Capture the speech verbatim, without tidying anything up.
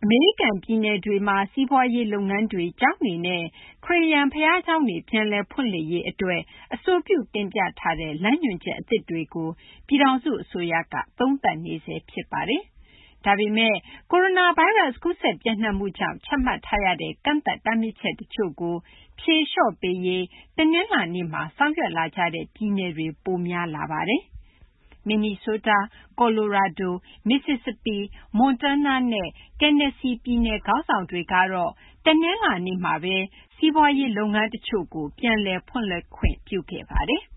အမေရိကန်ပြည်နယ်တွေမှာစီးပွားရေးလုပ်ငန်းတွေ၊ကျောင်းတွေနဲ့ခရစ်ယာန်ဘုရားကျောင်းတွေပြန်လည်ဖွင့်လှစ်ရေးအတွက်အဆိုပြုတင်ပြထားတဲ့လမ်းညွှန်ချက်အသစ်တွေကိုပြည်ထောင်စုအစိုးရကသုံးသပ်နေဆဲဖြစ်ပါတယ်။ဒါပေမယ့်ကိုရိုနာဗိုင်းရပ်စ်ကူးစက်ပျံ့နှံ့မှုကြောင့်ချမှတ်ထားရတဲ့ကန့်သတ်တားမြစ်ချက်တချို့ကိုဖြေလျှော့ပေးရေးတနင်္လာနေ့မှာဆောင်ရွက်လာကြတဲ့ပြည်နယ်တွေပိုများလာပါတယ်။ မင်နီဆိုးတား၊ကော်လိုရာဒို၊မစ္စစ္စပီ၊မွန်တန်းနားနဲ့တက်နက်ဆီပြည်နယ်ခေါင်းဆောင်တွေကတော့တနင်္လာနေ့မှာပဲစီးပွားရေးလုပ်ငန်းတချို့ကိုပြန်လည်ဖွင့်လှစ်ခွင့်ပြုခဲ့ပါတယ်။